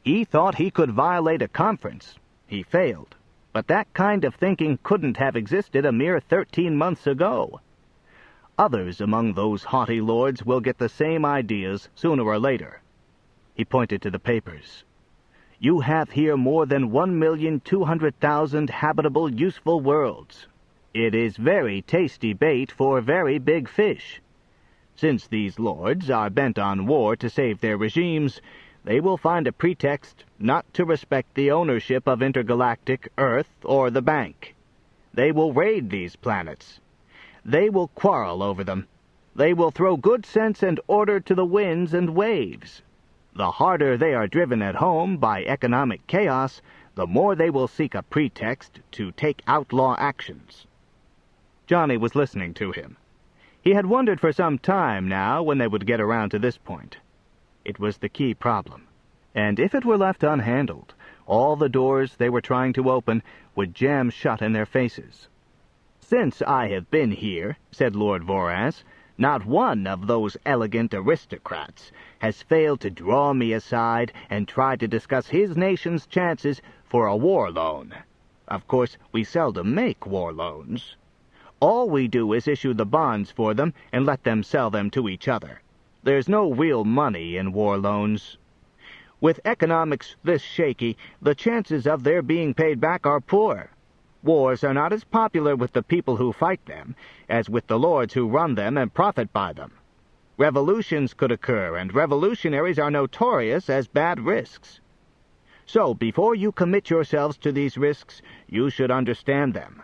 He thought he could violate a conference. He failed. But that kind of thinking couldn't have existed a mere 13 months ago. Others among those haughty lords will get the same ideas sooner or later. He pointed to the papers. You have here more than 1,200,000 habitable, useful worlds. It is very tasty bait for very big fish. Since these lords are bent on war to save their regimes, they will find a pretext not to respect the ownership of intergalactic Earth or the Bank. They will raid these planets. They will quarrel over them. They will throw good sense and order to the winds and waves. The harder they are driven at home by economic chaos, the more they will seek a pretext to take outlaw actions. Johnny was listening to him. He had wondered for some time now when they would get around to this point. It was the key problem, and if it were left unhandled, all the doors they were trying to open would jam shut in their faces. "Since I have been here," said Lord Voraz, "not one of those elegant aristocrats has failed to draw me aside and try to discuss his nation's chances for a war loan. Of course, we seldom make war loans. All we do is issue the bonds for them and let them sell them to each other. There's no real money in war loans. With economics this shaky, the chances of their being paid back are poor. Wars are not as popular with the people who fight them as with the lords who run them and profit by them. Revolutions could occur, and revolutionaries are notorious as bad risks. So, before you commit yourselves to these risks, you should understand them."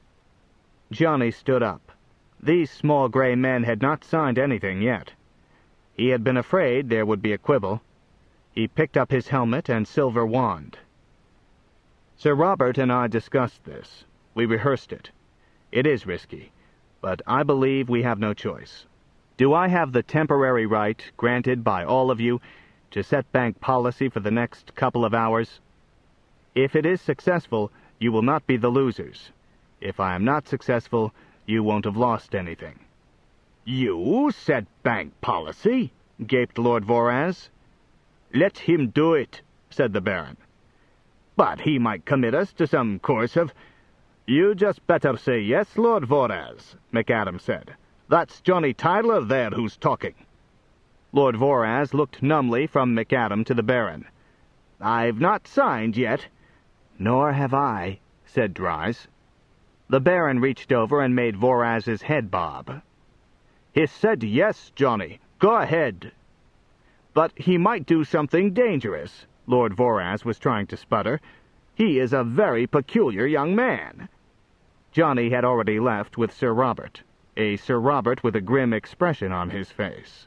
Johnny stood up. These small gray men had not signed anything yet. He had been afraid there would be a quibble. He picked up his helmet and silver wand. "Sir Robert and I discussed this. We rehearsed it. It is risky, but I believe we have no choice. Do I have the temporary right, granted by all of you, to set bank policy for the next couple of hours? If it is successful, you will not be the losers. If I am not successful, you won't have lost anything." "You set bank policy?" gaped Lord Voraz. "Let him do it," said the Baron. "But he might commit us to some course of—" "You just better say yes, Lord Voraz," McAdam said. "That's Johnny Tyler there who's talking." Lord Voraz looked numbly from McAdam to the Baron. "I've not signed yet." "Nor have I," said Dries. The Baron reached over and made Voraz's head bob. "He said yes, Johnny. Go ahead." "But he might do something dangerous," Lord Voraz was trying to sputter. "He is a very peculiar young man." Johnny had already left with Sir Robert, a Sir Robert with a grim expression on his face.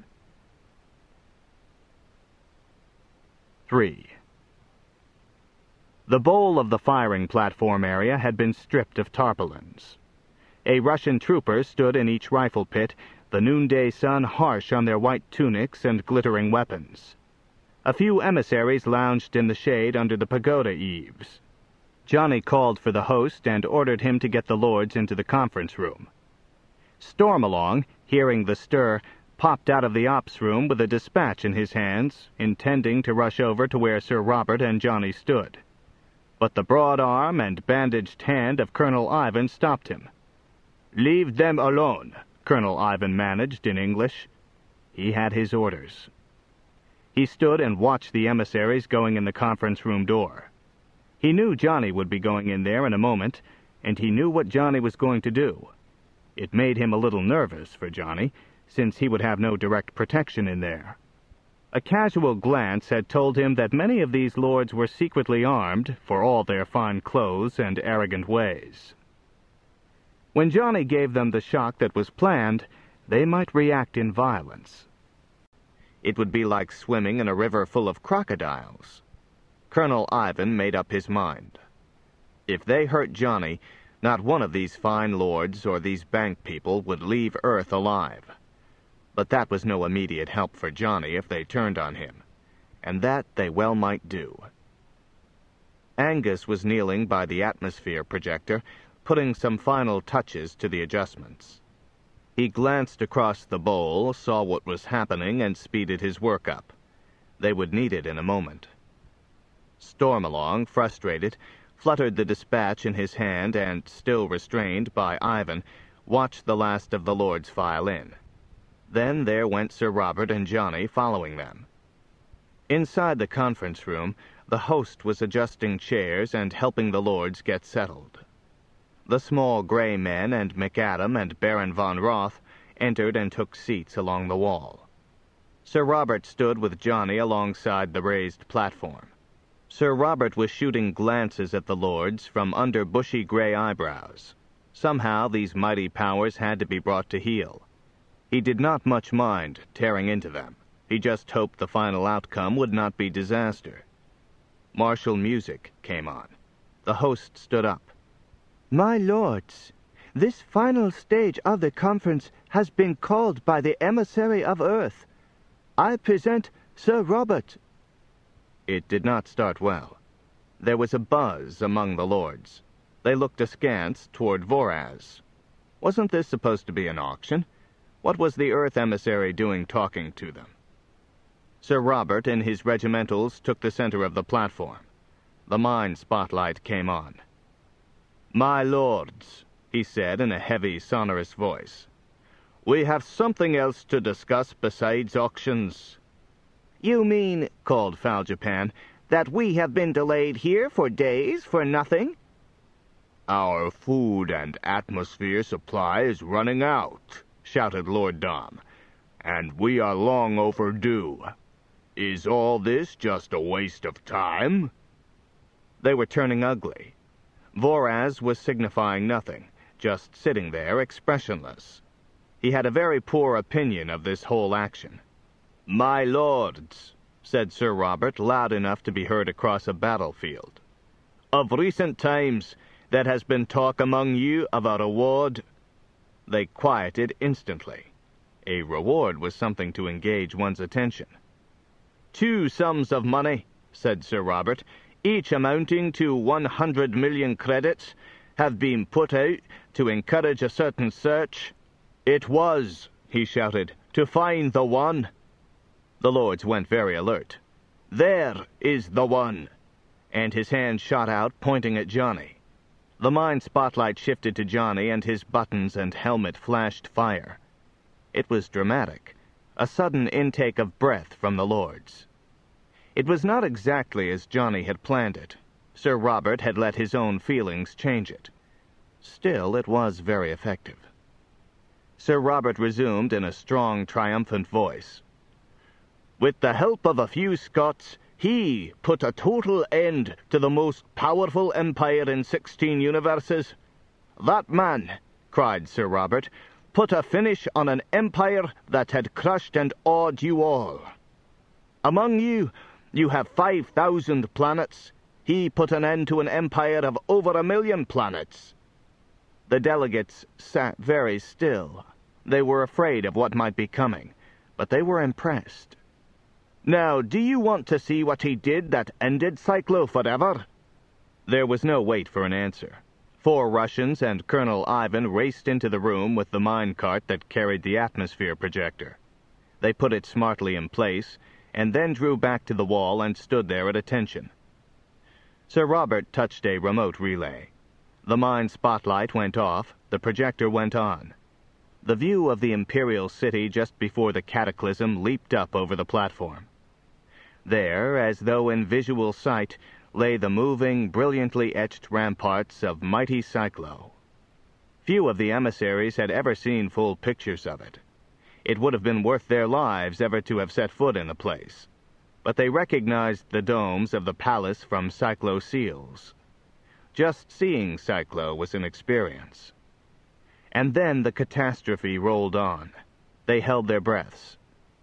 3. The bowl of the firing platform area had been stripped of tarpaulins. A Russian trooper stood in each rifle pit, the noonday sun harsh on their white tunics and glittering weapons. A few emissaries lounged in the shade under the pagoda eaves. Johnny called for the host and ordered him to get the lords into the conference room. Stormalong, hearing the stir, popped out of the ops room with a dispatch in his hands, intending to rush over to where Sir Robert and Johnny stood. But the broad arm and bandaged hand of Colonel Ivan stopped him. "Leave them alone," Colonel Ivan managed in English. He had his orders. He stood and watched the emissaries going in the conference room door. He knew Johnny would be going in there in a moment, and he knew what Johnny was going to do. It made him a little nervous for Johnny, since he would have no direct protection in there. A casual glance had told him that many of these lords were secretly armed, for all their fine clothes and arrogant ways. When Johnny gave them the shock that was planned, they might react in violence. It would be like swimming in a river full of crocodiles. Colonel Ivan made up his mind. If they hurt Johnny, not one of these fine lords or these bank people would leave Earth alive. But that was no immediate help for Johnny if they turned on him, and that they well might do. Angus was kneeling by the atmosphere projector, putting some final touches to the adjustments. He glanced across the bowl, saw what was happening, and speeded his work up. They would need it in a moment. Stormalong, frustrated, fluttered the dispatch in his hand and, still restrained by Ivan, watched the last of the lords file in. Then there went Sir Robert and Johnny following them. Inside the conference room, the host was adjusting chairs and helping the lords get settled. The small gray men and McAdam and Baron von Roth entered and took seats along the wall. Sir Robert stood with Johnny alongside the raised platform. Sir Robert was shooting glances at the lords from under bushy gray eyebrows. Somehow these mighty powers had to be brought to heel. He did not much mind tearing into them. He just hoped the final outcome would not be disaster. Martial music came on. The host stood up. My lords, this final stage of the conference has been called by the emissary of Earth. I present Sir Robert. It did not start well. There was a buzz among the lords. They looked askance toward Voraz. Wasn't this supposed to be an auction? What was the Earth emissary doing talking to them? Sir Robert and his regimentals took the center of the platform. The mine spotlight came on. "My lords," he said in a heavy, sonorous voice, "we have something else to discuss besides auctions." "You mean," called Faljapan, "that we have been delayed here for days for nothing?" "Our food and atmosphere supply is running out," shouted Lord Dom, "and we are long overdue. Is all this just a waste of time?" They were turning ugly. Voraz was signifying nothing, just sitting there expressionless. He had a very poor opinion of this whole action. "My lords," said Sir Robert, loud enough to be heard across a battlefield, "of recent times there has been talk among you of a reward." They quieted instantly. A reward was something to engage one's attention. "Two sums of money," said Sir Robert, "each amounting to 100 million credits, have been put out to encourage a certain search. It was," he shouted, "to find the one." The lords went very alert. "There is the one," and his hand shot out, pointing at Johnny. The mine spotlight shifted to Johnny, and his buttons and helmet flashed fire. It was dramatic, a sudden intake of breath from the lords. It was not exactly as Johnny had planned it. Sir Robert had let his own feelings change it. Still, it was very effective. Sir Robert resumed in a strong, triumphant voice. "With the help of a few Scots, he put a total end to the most powerful empire in 16 universes. That man," cried Sir Robert, "put a finish on an empire that had crushed and awed you all. Among you, you have 5,000 planets. He put an end to an empire of over 1 million planets." The delegates sat very still. They were afraid of what might be coming, but they were impressed. "Now, do you want to see what he did that ended Cyclo forever?" There was no wait for an answer. 4 Russians and Colonel Ivan raced into the room with the minecart that carried the atmosphere projector. They put it smartly in place, and then drew back to the wall and stood there at attention. Sir Robert touched a remote relay. The mine spotlight went off, the projector went on. The view of the Imperial City just before the cataclysm leaped up over the platform. There, as though in visual sight, lay the moving, brilliantly etched ramparts of mighty Cyclo. Few of the emissaries had ever seen full pictures of it. It would have been worth their lives ever to have set foot in the place. But they recognized the domes of the palace from Cyclo seals. Just seeing Cyclo was an experience. And then the catastrophe rolled on. They held their breaths.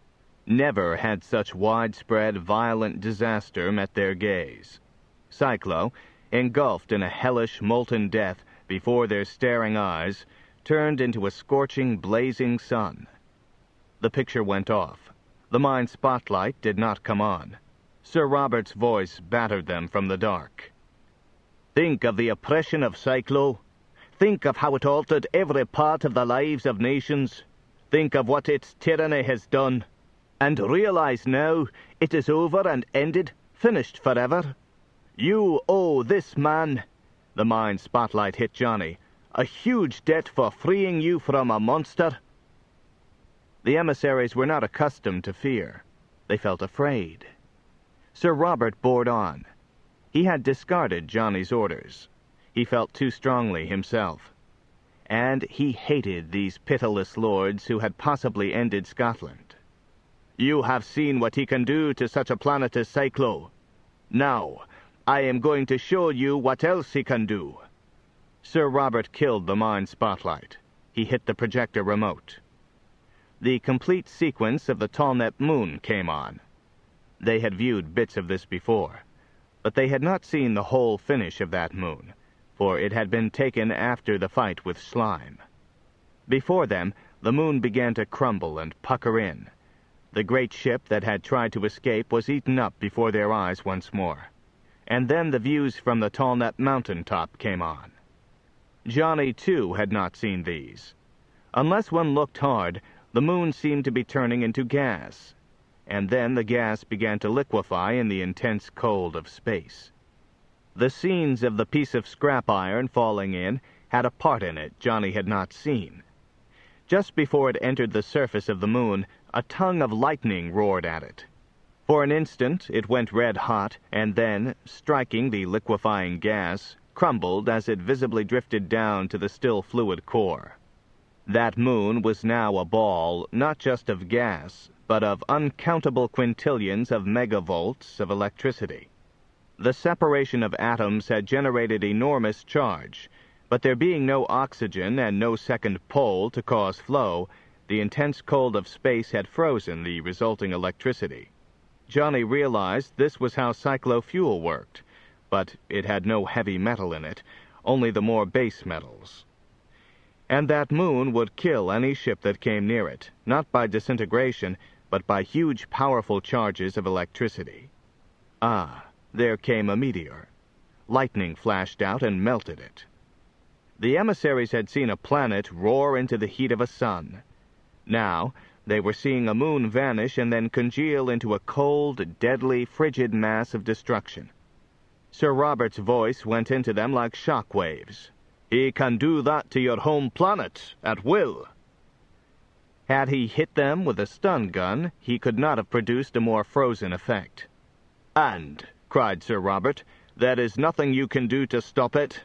Never had such widespread, violent disaster met their gaze. Cyclo, engulfed in a hellish, molten death before their staring eyes, turned into a scorching, blazing sun. The picture went off. The mine spotlight did not come on. Sir Robert's voice battered them from the dark. "Think of the oppression of Cyclo. Think of how it altered every part of the lives of nations. Think of what its tyranny has done. And realize now it is over and ended, finished forever. You owe this man," the mind spotlight hit Johnny, "a huge debt for freeing you from a monster." The emissaries were not accustomed to fear. They felt afraid. Sir Robert bored on. He had discarded Johnny's orders. He felt too strongly himself. And he hated these pitiless lords who had possibly ended Scotland. "You have seen what he can do to such a planet as Cyclo. Now, I am going to show you what else he can do." Sir Robert killed the mind spotlight. He hit the projector remote. The complete sequence of the Tallnet moon came on. They had viewed bits of this before, but they had not seen the whole finish of that moon, for it had been taken after the fight with Slime. Before them, the moon began to crumble and pucker in. The great ship that had tried to escape was eaten up before their eyes once more. And then the views from the Tallnet mountain top came on. Johnny, too, had not seen these. Unless one looked hard, the moon seemed to be turning into gas, and then the gas began to liquefy in the intense cold of space. The scenes of the piece of scrap iron falling in had a part in it Johnny had not seen. Just before it entered the surface of the moon, a tongue of lightning roared at it. For an instant it went red hot, and then, striking the liquefying gas, crumbled as it visibly drifted down to the still fluid core. That moon was now a ball not just of gas, but of uncountable quintillions of megavolts of electricity. The separation of atoms had generated enormous charge, but there being no oxygen and no second pole to cause flow, the intense cold of space had frozen the resulting electricity. Johnny realized this was how cyclofuel worked, but it had no heavy metal in it, only the more base metals. And that moon would kill any ship that came near it, not by disintegration, but by huge powerful charges of electricity. Ah, there came a meteor. Lightning flashed out and melted it. The emissaries had seen a planet roar into the heat of a sun. Now, they were seeing a moon vanish and then congeal into a cold, deadly, frigid mass of destruction. Sir Robert's voice went into them like shock waves. "He can do that to your home planet, at will." Had he hit them with a stun gun, he could not have produced a more frozen effect. "And," cried Sir Robert, "there is nothing you can do to stop it?"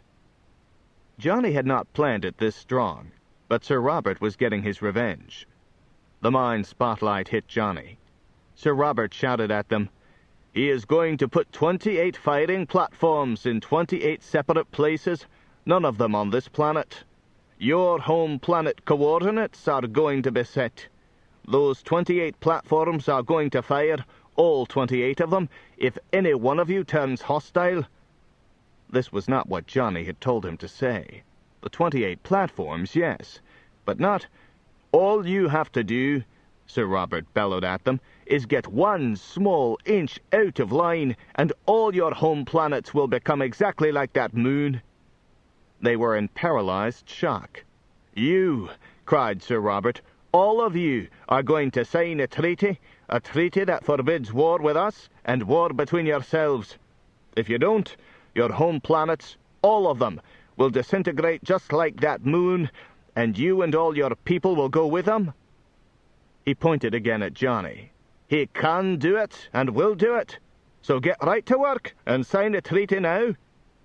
Johnny had not planned it this strong, but Sir Robert was getting his revenge. The mind spotlight hit Johnny. Sir Robert shouted at them, "He is going to put 28 firing platforms in 28 separate places, none of them on this planet. Your home planet coordinates are going to be set. Those 28 platforms are going to fire, all 28 of them, if any one of you turns hostile." This was not what Johnny had told him to say. The 28 platforms, yes, but not, "All you have to do," Sir Robert bellowed at them, "is get 1 small inch out of line, and all your home planets will become exactly like that moon." They were in paralyzed shock. "You," cried Sir Robert, "all of you are going to sign a treaty that forbids war with us and war between yourselves. If you don't, your home planets, all of them, will disintegrate just like that moon, and you and all your people will go with them." He pointed again at Johnny. "He can do it, and will do it. So get right to work and sign a treaty now."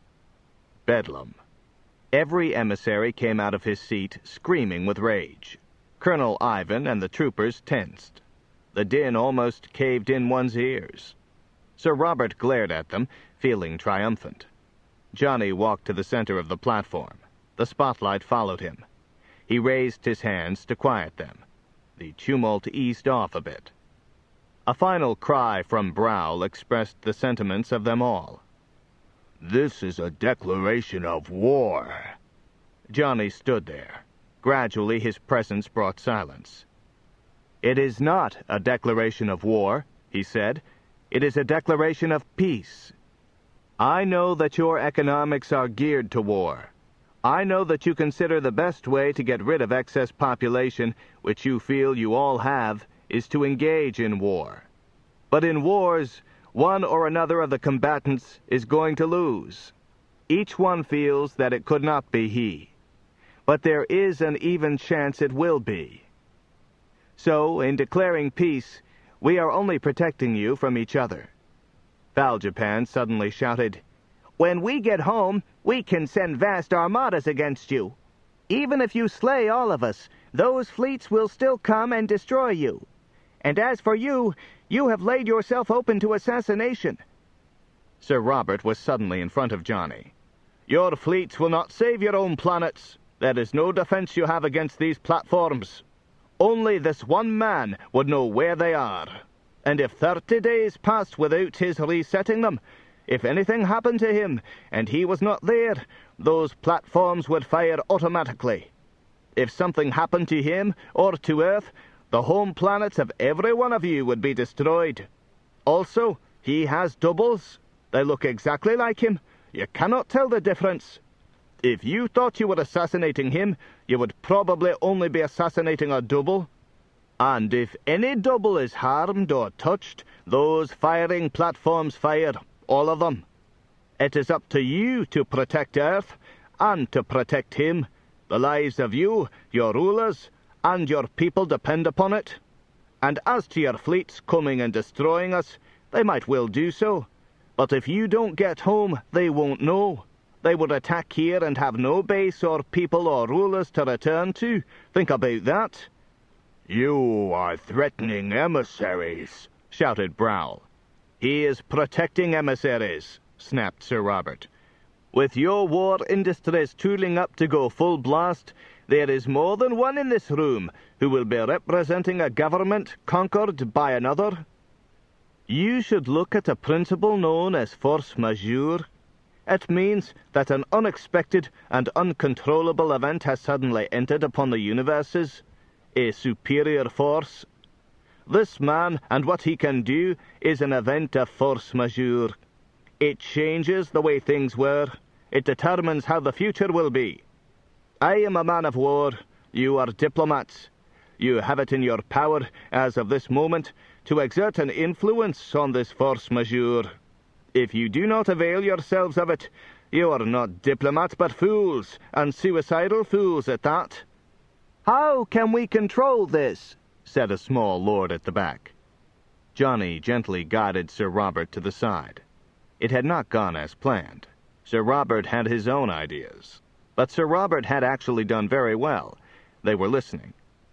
Bedlam. Every emissary came out of his seat, screaming with rage. Colonel Ivan and the troopers tensed. The din almost caved in one's ears. Sir Robert glared at them, feeling triumphant. Johnny walked to the center of the platform. The spotlight followed him. He raised his hands to quiet them. The tumult eased off a bit. A final cry from Browl expressed the sentiments of them all. "This is a declaration of war." Johnny stood there. Gradually his presence brought silence. "It is not a declaration of war," he said. "It is a declaration of peace. I know that your economics are geared to war. I know that you consider the best way to get rid of excess population, which you feel you all have, is to engage in war. But in wars, one or another of the combatants is going to lose. Each one feels that it could not be he. But there is an even chance it will be. So, in declaring peace, we are only protecting you from each other. Valjapan suddenly shouted, "When we get home, we can send vast armadas against you. Even if you slay all of us, those fleets will still come and destroy you. And as for you, you have laid yourself open to assassination." Sir Robert was suddenly in front of Johnny. "Your fleets will not save your own planets. There is no defense you have against these platforms. Only this one man would know where they are. And if 30 days passed without his resetting them, if anything happened to him and he was not there, those platforms would fire automatically. If something happened to him or to Earth, the home planets of every one of you would be destroyed. Also, he has doubles. They look exactly like him. You cannot tell the difference. If you thought you were assassinating him, you would probably only be assassinating a double. And if any double is harmed or touched, those firing platforms fire, all of them. It is up to you to protect Earth and to protect him. The lives of you, your rulers, and your people depend upon it. And as to your fleets coming and destroying us, they might well do so. But if you don't get home, they won't know. They would attack here and have no base or people or rulers to return to. Think about that." "You are threatening emissaries," shouted Browl. "He is protecting emissaries," snapped Sir Robert. "With your war industries tooling up to go full blast, there is more than one in this room who will be representing a government conquered by another. You should look at a principle known as force majeure. It means that an unexpected and uncontrollable event has suddenly entered upon the universes, a superior force. This man and what he can do is an event of force majeure. It changes the way things were. It determines how the future will be. I am a man of war. You are diplomats. You have it in your power, as of this moment, to exert an influence on this force majeure. If you do not avail yourselves of it, you are not diplomats but fools, and suicidal fools at that." "How can we control this?" said a small lord at the back. Johnny gently guided Sir Robert to the side. It had not gone as planned. Sir Robert had his own ideas. But Sir Robert had actually done very well. They were listening.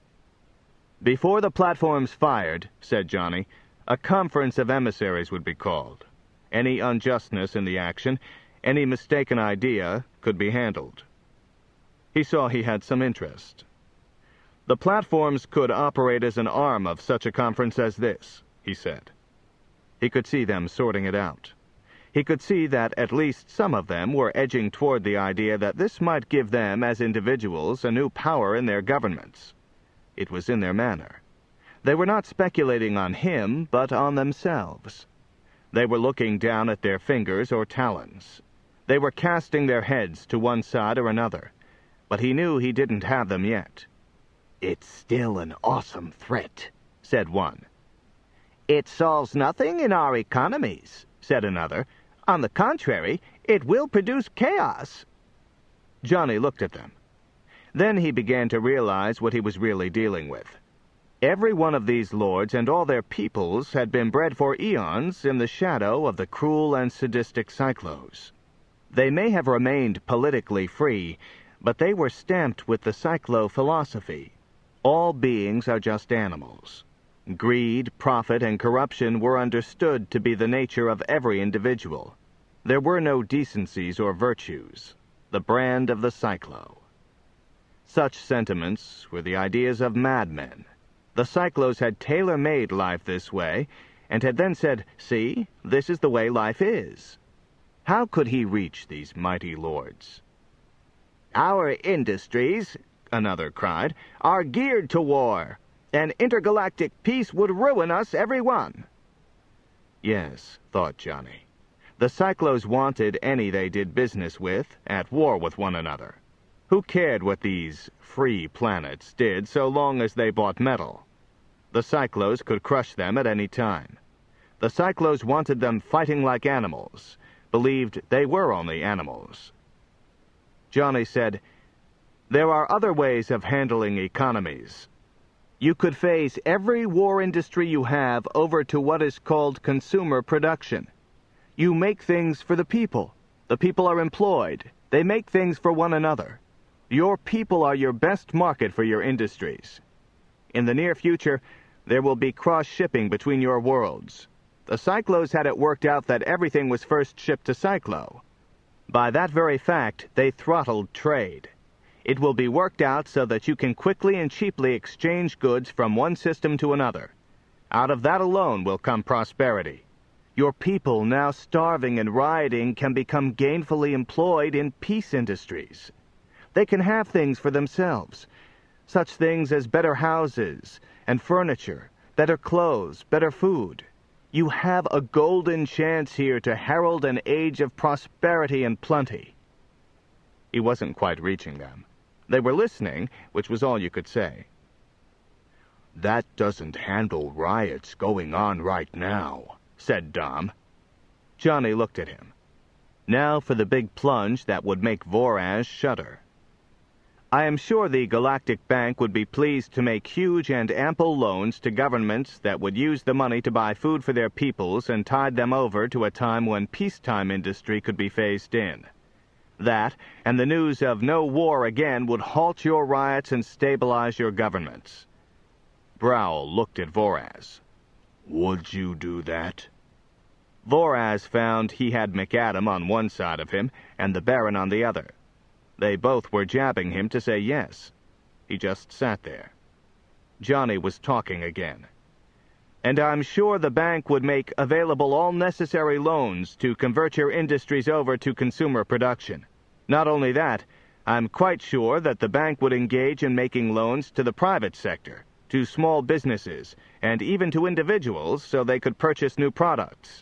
"Before the platforms fired," said Johnny, "a conference of emissaries would be called. Any unjustness in the action, any mistaken idea, could be handled." He saw he had some interest. "The platforms could operate as an arm of such a conference as this," he said. He could see them sorting it out. He could see that at least some of them were edging toward the idea that this might give them as individuals a new power in their governments. It was in their manner. They were not speculating on him, but on themselves. They were looking down at their fingers or talons. They were casting their heads to one side or another. But he knew he didn't have them yet. "It's still an awesome threat," said one. "It solves nothing in our economies," said another. "On the contrary, it will produce chaos." Johnny looked at them. Then he began to realize what he was really dealing with. Every one of these lords and all their peoples had been bred for eons in the shadow of the cruel and sadistic Cyclos. They may have remained politically free, but they were stamped with the Cyclo philosophy. All beings are just animals. Greed, profit, and corruption were understood to be the nature of every individual. There were no decencies or virtues. The brand of the Cyclo. Such sentiments were the ideas of madmen. The Cyclos had tailor-made life this way, and had then said, "See, this is the way life is." How could he reach these mighty lords? "Our industries," another cried, "are geared to war. An intergalactic peace would ruin us, every one." Yes, thought Johnny. The Cyclos wanted any they did business with at war with one another. Who cared what these free planets did so long as they bought metal? The Cyclos could crush them at any time. The Cyclos wanted them fighting like animals, believed they were only animals. Johnny said, "There are other ways of handling economies. You could phase every war industry you have over to what is called consumer production. You make things for the people. The people are employed. They make things for one another. Your people are your best market for your industries. In the near future, there will be cross-shipping between your worlds. The Cyclos had it worked out that everything was first shipped to Cyclo. By that very fact, they throttled trade. It will be worked out so that you can quickly and cheaply exchange goods from one system to another. Out of that alone will come prosperity. Your people, now starving and rioting, can become gainfully employed in peace industries. They can have things for themselves, such things as better houses and furniture, better clothes, better food. You have a golden chance here to herald an age of prosperity and plenty." He wasn't quite reaching them. They were listening, which was all you could say. "That doesn't handle riots going on right now," said Dom. Johnny looked at him. Now for the big plunge that would make Voraz shudder. "I am sure the Galactic Bank would be pleased to make huge and ample loans to governments that would use the money to buy food for their peoples and tide them over to a time when peacetime industry could be phased in. That, and the news of no war again, would halt your riots and stabilize your governments." Browl looked at Voraz. "Would you do that?" Voraz found he had McAdam on one side of him and the Baron on the other. They both were jabbing him to say yes. He just sat there. Johnny was talking again. "And I'm sure the bank would make available all necessary loans to convert your industries over to consumer production. Not only that, I'm quite sure that the bank would engage in making loans to the private sector, to small businesses, and even to individuals so they could purchase new products."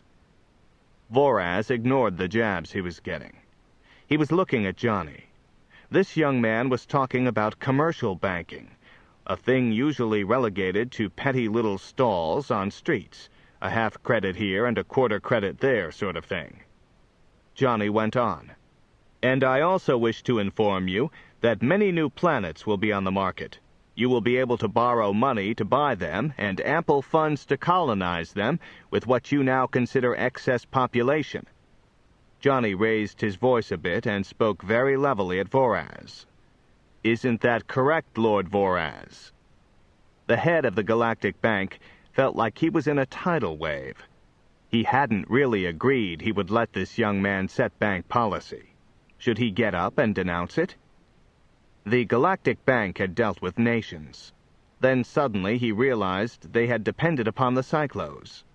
Voraz ignored the jabs he was getting. He was looking at Johnny. This young man was talking about commercial banking, a thing usually relegated to petty little stalls on streets, a half credit here and a quarter credit there sort of thing. Johnny went on. "And I also wish to inform you that many new planets will be on the market. You will be able to borrow money to buy them and ample funds to colonize them with what you now consider excess population." Johnny raised his voice a bit and spoke very levelly at Voraz. "Isn't that correct, Lord Voraz?" The head of the Galactic Bank felt like he was in a tidal wave. He hadn't really agreed he would let this young man set bank policy. Should he get up and denounce it? The Galactic Bank had dealt with nations. Then suddenly he realized they had depended upon the Cyclos.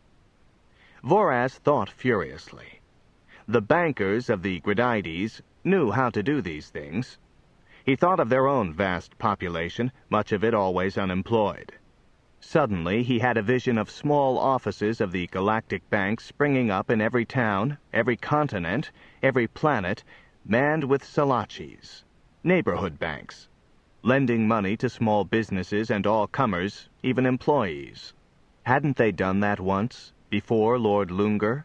Voraz thought furiously. The bankers of the Gradides knew how to do these things. He thought of their own vast population, much of it always unemployed. Suddenly he had a vision of small offices of the Galactic Bank springing up in every town, every continent, every planet, manned with Salachis, neighborhood banks, lending money to small businesses and all comers, even employees. Hadn't they done that once, before Lord Lunger?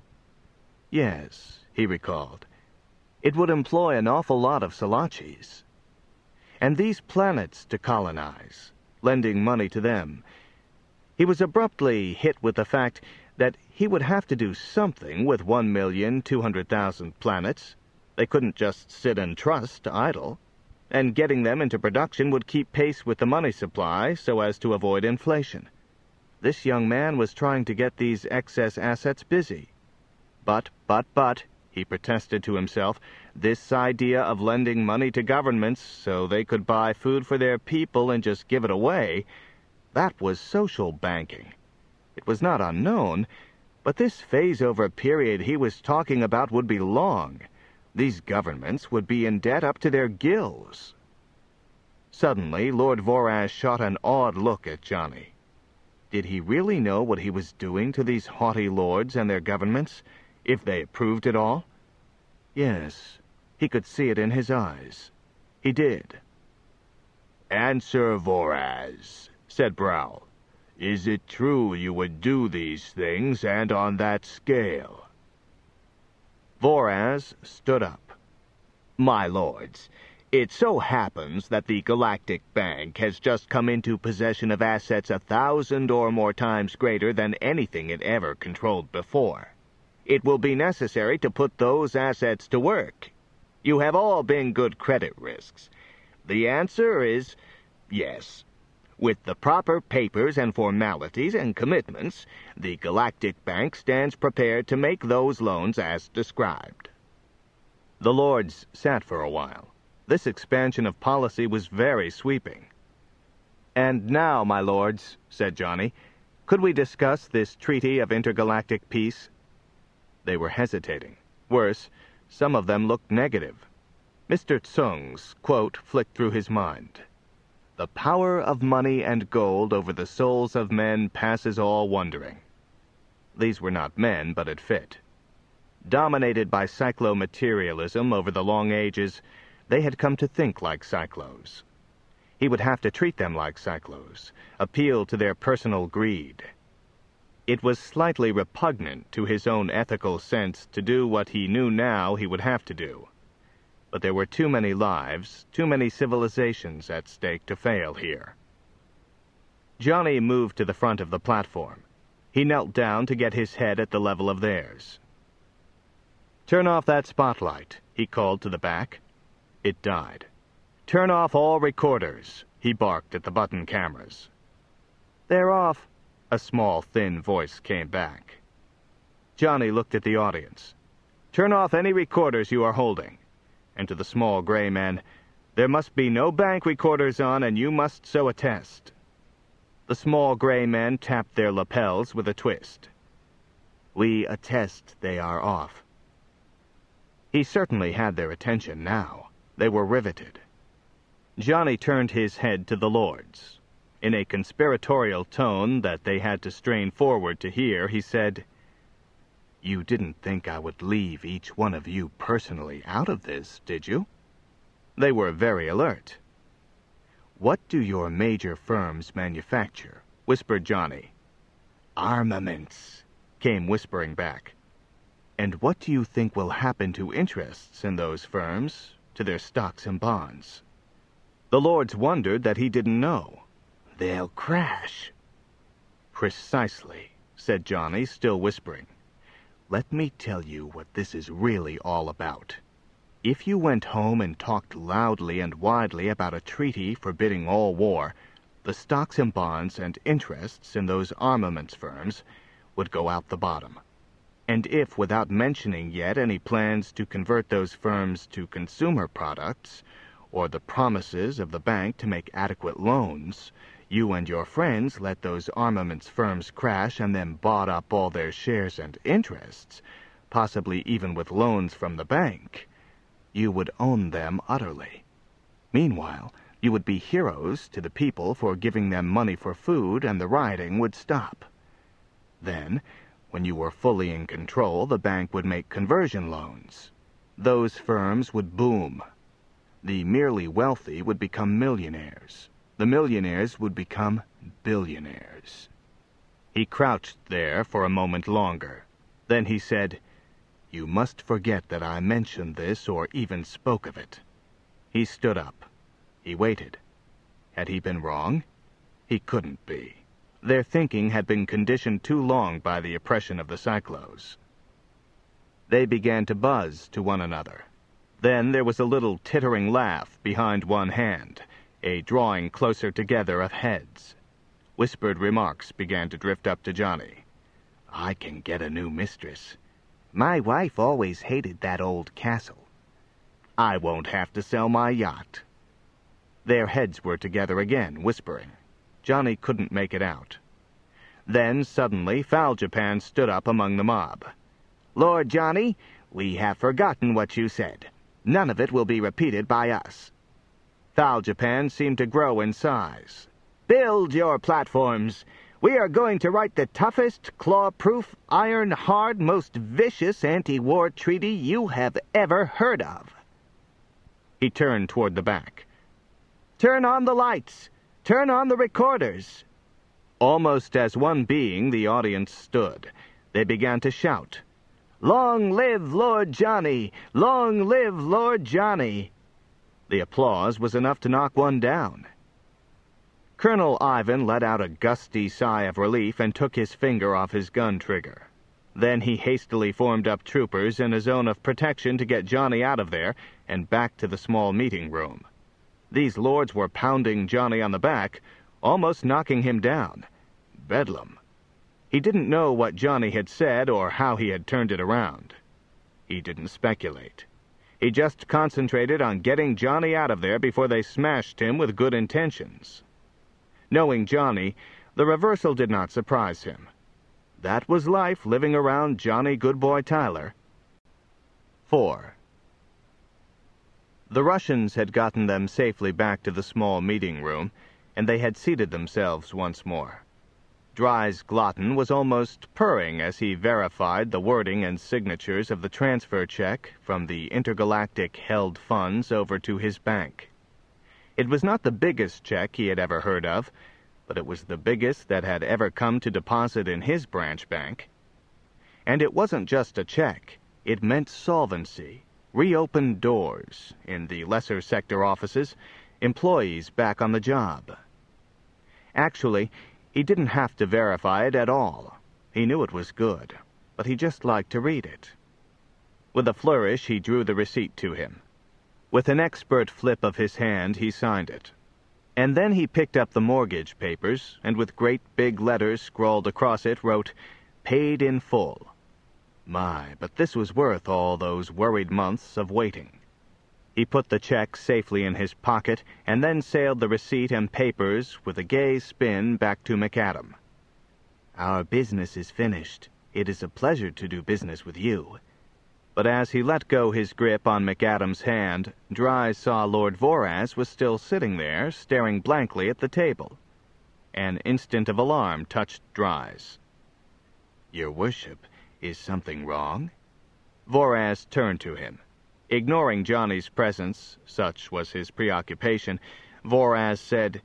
Yes, he recalled. It would employ an awful lot of Salachis. And these planets to colonize, lending money to them. He was abruptly hit with the fact that he would have to do something with 1,200,000 planets. They couldn't just sit and trust idle. And getting them into production would keep pace with the money supply so as to avoid inflation. This young man was trying to get these excess assets busy. But, he protested to himself, this idea of lending money to governments so they could buy food for their people and just give it away, that was social banking. It was not unknown, but this phase-over period he was talking about would be long. These governments would be in debt up to their gills. Suddenly, Lord Voraz shot an awed look at Johnny. Did he really know what he was doing to these haughty lords and their governments, if they approved it all? Yes, he could see it in his eyes. He did. "Answer, Voraz," said Browl. Is it true you would do these things, and on that scale?" Voraz stood up. "My lords, it so happens that the Galactic Bank has just come into possession of assets 1,000 or more times greater than anything it ever controlled before. It will be necessary to put those assets to work. You have all been good credit risks. The answer is yes. With the proper papers and formalities and commitments, the Galactic Bank stands prepared to make those loans as described." The lords sat for a while. This expansion of policy was very sweeping. "And now, my lords," said Johnny, "could we discuss this treaty of intergalactic peace?" They were hesitating. Worse, some of them looked negative. Mr. Tsung's quote flicked through his mind. "The power of money and gold over the souls of men passes all wondering." These were not men, but it fit. Dominated by cyclo-materialism over the long ages, they had come to think like cyclos. He would have to treat them like cyclos, appeal to their personal greed. It was slightly repugnant to his own ethical sense to do what he knew now he would have to do. But there were too many lives, too many civilizations at stake to fail here. Johnny moved to the front of the platform. He knelt down to get his head at the level of theirs. "Turn off that spotlight," he called to the back. It died. "Turn off all recorders," he barked at the button cameras. "They're off," a small, thin voice came back. Johnny looked at the audience. "Turn off any recorders you are holding." And to the small gray man, "There must be no bank recorders on, and you must so attest." The small gray men tapped their lapels with a twist. "We attest they are off." He certainly had their attention now. They were riveted. Johnny turned his head to the lords. In a conspiratorial tone that they had to strain forward to hear, he said, "You didn't think I would leave each one of you personally out of this, did you?" They were very alert. "What do your major firms manufacture?" whispered Johnny. "Armaments," came whispering back. "And what do you think will happen to interests in those firms, to their stocks and bonds?" The lords wondered that he didn't know. "They'll crash." "Precisely," said Johnny, still whispering. "Let me tell you what this is really all about. If you went home and talked loudly and widely about a treaty forbidding all war, the stocks and bonds and interests in those armaments firms would go out the bottom. And if, without mentioning yet any plans to convert those firms to consumer products, or the promises of the bank to make adequate loans, you and your friends let those armaments firms crash and then bought up all their shares and interests, possibly even with loans from the bank, you would own them utterly. Meanwhile, you would be heroes to the people for giving them money for food, and the rioting would stop. Then, when you were fully in control, the bank would make conversion loans. Those firms would boom. The merely wealthy would become millionaires. The millionaires would become billionaires." He crouched there for a moment longer. Then he said, "You must forget that I mentioned this or even spoke of it." He stood up. He waited. Had he been wrong? He couldn't be. Their thinking had been conditioned too long by the oppression of the cyclos. They began to buzz to one another. Then there was a little tittering laugh behind one hand, a drawing closer together of heads. Whispered remarks began to drift up to Johnny. "I can get a new mistress." "My wife always hated that old castle." "I won't have to sell my yacht." Their heads were together again, whispering. Johnny couldn't make it out. Then, suddenly, Foul Japan stood up among the mob. "Lord Johnny, we have forgotten what you said. None of it will be repeated by us." Foul Japan seemed to grow in size. "Build your platforms. We are going to write the toughest, claw-proof, iron-hard, most vicious anti-war treaty you have ever heard of." He turned toward the back. "Turn on the lights. Turn on the recorders." Almost as one being, the audience stood. They began to shout, "Long live Lord Johnny! Long live Lord Johnny!" The applause was enough to knock one down. Colonel Ivan let out a gusty sigh of relief and took his finger off his gun trigger. Then he hastily formed up troopers in a zone of protection to get Johnny out of there and back to the small meeting room. These lords were pounding Johnny on the back, almost knocking him down. Bedlam. He didn't know what Johnny had said or how he had turned it around. He didn't speculate. He just concentrated on getting Johnny out of there before they smashed him with good intentions. Knowing Johnny, the reversal did not surprise him. That was life living around Johnny Goodboy Tyler. 4. The Russians had gotten them safely back to the small meeting room, and they had seated themselves once more. Dry's glutton was almost purring as he verified the wording and signatures of the transfer check from the intergalactic held funds over to his bank. It was not the biggest check he had ever heard of, but it was the biggest that had ever come to deposit in his branch bank. And it wasn't just a check. It meant solvency, reopened doors in the lesser sector offices, employees back on the job. Actually, he didn't have to verify it at all. He knew it was good, but he just liked to read it. With a flourish, he drew the receipt to him. With an expert flip of his hand, he signed it. And then he picked up the mortgage papers, and with great big letters scrawled across it, wrote, "Paid in full." My, but this was worth all those worried months of waiting. He put the check safely in his pocket, and then sailed the receipt and papers with a gay spin back to McAdam. "Our business is finished. It is a pleasure to do business with you." But as he let go his grip on McAdam's hand, Dry saw Lord Voraz was still sitting there, staring blankly at the table. An instant of alarm touched Dry's. "Your worship, is something wrong?" Voraz turned to him. Ignoring Johnny's presence, such was his preoccupation, Voraz said,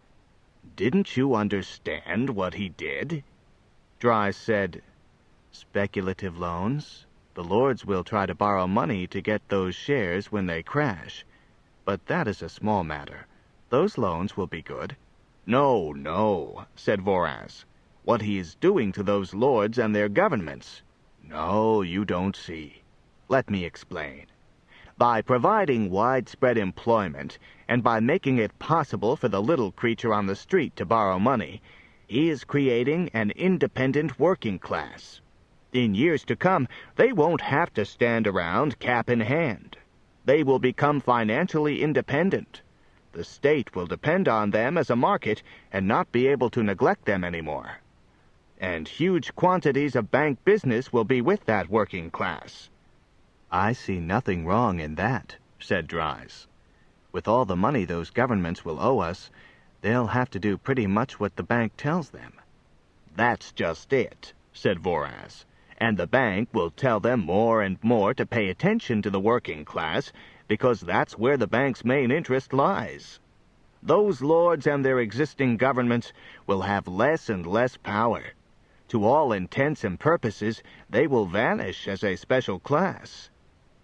"Didn't you understand what he did?" Dry said, "Speculative loans. The lords will try to borrow money to get those shares when they crash. But that is a small matter. Those loans will be good." "No, no," said Voraz. "What he is doing to those lords and their governments. No, you don't see. Let me explain. By providing widespread employment, and by making it possible for the little creature on the street to borrow money, he is creating an independent working class. In years to come, they won't have to stand around cap in hand. They will become financially independent. The state will depend on them as a market and not be able to neglect them anymore. And huge quantities of bank business will be with that working class." "I see nothing wrong in that," said Dries. "With all the money those governments will owe us, they'll have to do pretty much what the bank tells them." "That's just it," said Voraz. "And the bank will tell them more and more to pay attention to the working class, because that's where the bank's main interest lies. Those lords and their existing governments will have less and less power. To all intents and purposes, they will vanish as a special class."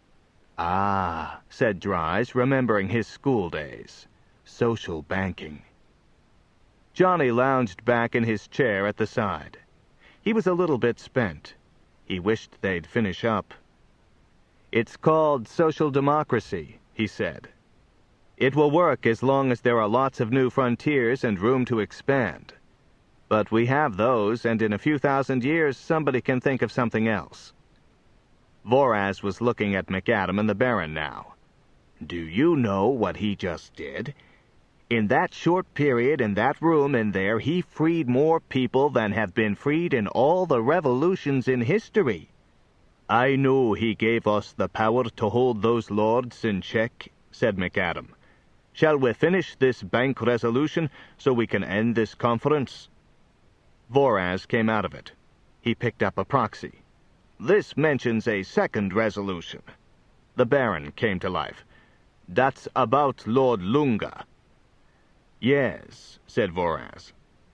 "Ah," said Dries, remembering his school days. "Social banking." Johnny lounged back in his chair at the side. He was a little bit spent. He wished they'd finish up. "It's called social democracy," he said. "It will work as long as there are lots of new frontiers and room to expand. But we have those, and in a few thousand years somebody can think of something else." Voraz was looking at McAdam and the Baron now. "Do you know what he just did? In that short period in that room in there, he freed more people than have been freed in all the revolutions in history." "I know he gave us the power to hold those lords in check," said McAdam. "Shall we finish this bank resolution so we can end this conference?" Voraz came out of it. He picked up a proxy. "This mentions a second resolution." The Baron came to life. "That's about Lord Lunga." "Yes," said Voraz.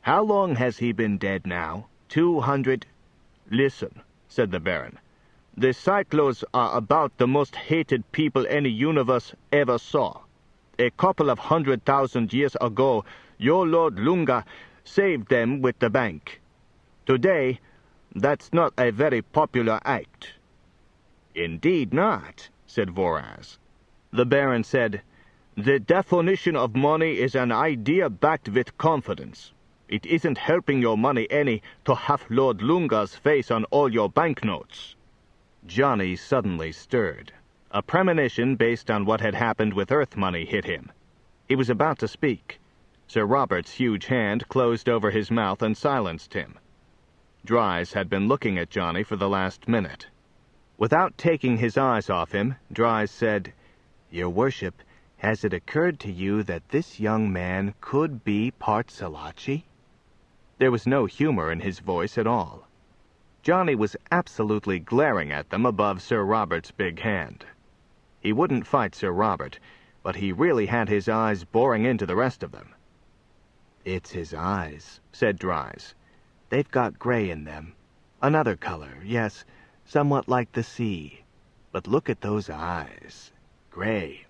How long has he been dead now? 200... Listen, said the Baron. The Cyclos are about the most hated people any universe ever saw. A couple of 100,000 years ago, your Lord Lunga saved them with the bank. Today, that's not a very popular act. Indeed not, said Voraz. The Baron said, the definition of money is an idea backed with confidence. It isn't helping your money any to have Lord Lunga's face on all your banknotes. Johnny suddenly stirred. A premonition based on what had happened with Earth money hit him. He was about to speak. Sir Robert's huge hand closed over his mouth and silenced him. Dries had been looking at Johnny for the last minute. Without taking his eyes off him, Dries said, Your Worship, has it occurred to you that this young man could be part Salachi? There was no humor in his voice at all. Johnny was absolutely glaring at them above Sir Robert's big hand. He wouldn't fight Sir Robert, but he really had his eyes boring into the rest of them. It's his eyes, said Dries. They've got gray in them. Another color, yes, somewhat like the sea. But look at those eyes. Gray.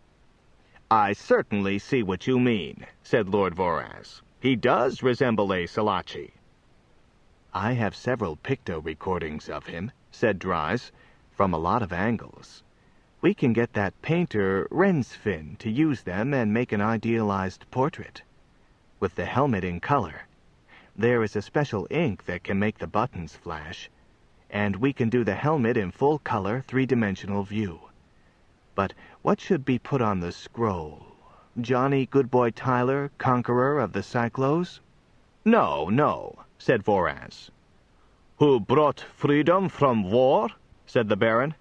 I certainly see what you mean, said Lord Voraz. He does resemble a Salachi. I have several picto recordings of him, said Dries, from a lot of angles. We can get that painter Rensfin to use them and make an idealized portrait. With the helmet in color. There is a special ink that can make the buttons flash, and we can do the helmet in full color, three-dimensional view. But what should be put on the scroll? Johnny Goodboy Tyler, conqueror of the Cyclos? No, said Voraz. Who brought freedom from war? Said the Baron.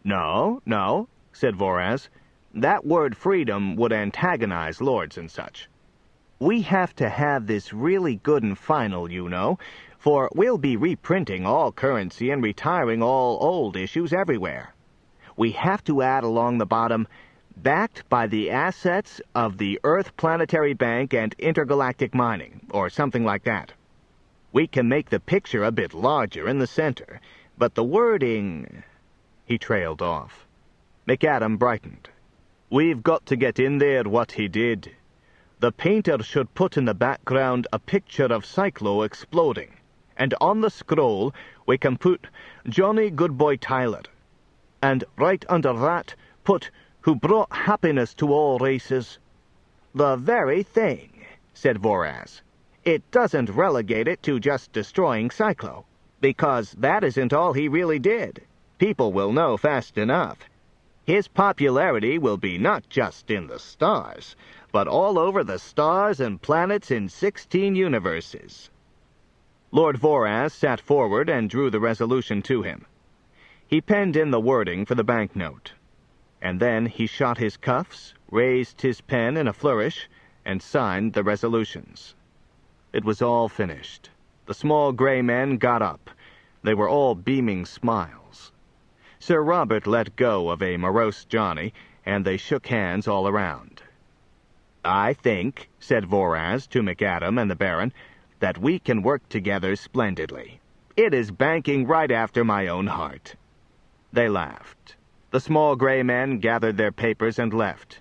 No, said Voraz. That word freedom would antagonize lords and such. We have to have this really good and final, you know, for we'll be reprinting all currency and retiring all old issues everywhere. We have to add along the bottom, backed by the assets of the Earth Planetary Bank and Intergalactic Mining, or something like that. We can make the picture a bit larger in the center, but the wording... He trailed off. McAdam brightened. We've got to get in there what he did. The painter should put in the background a picture of Cyclo exploding, and on the scroll we can put Johnny Goodboy Tyler, and right under that put who brought happiness to all races. The very thing, said Voraz. It doesn't relegate it to just destroying Cyclo, because that isn't all he really did. People will know fast enough. His popularity will be not just in the stars, but all over the stars and planets in 16 universes. Lord Voraz sat forward and drew the resolution to him. He penned in the wording for the banknote, and then he shot his cuffs, raised his pen in a flourish, and signed the resolutions. It was all finished. The small gray men got up. They were all beaming smiles. Sir Robert let go of a morose Johnny, and they shook hands all around. I think, said Voraz to McAdam and the Baron, that we can work together splendidly. It is banking right after my own heart. They laughed. The small gray men gathered their papers and left.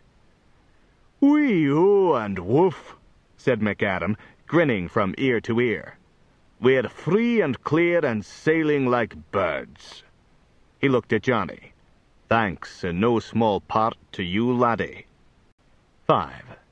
Wee-oo and woof, said McAdam, grinning from ear to ear. We're free and clear and sailing like birds. He looked at Johnny. Thanks in no small part to you, laddie. 5.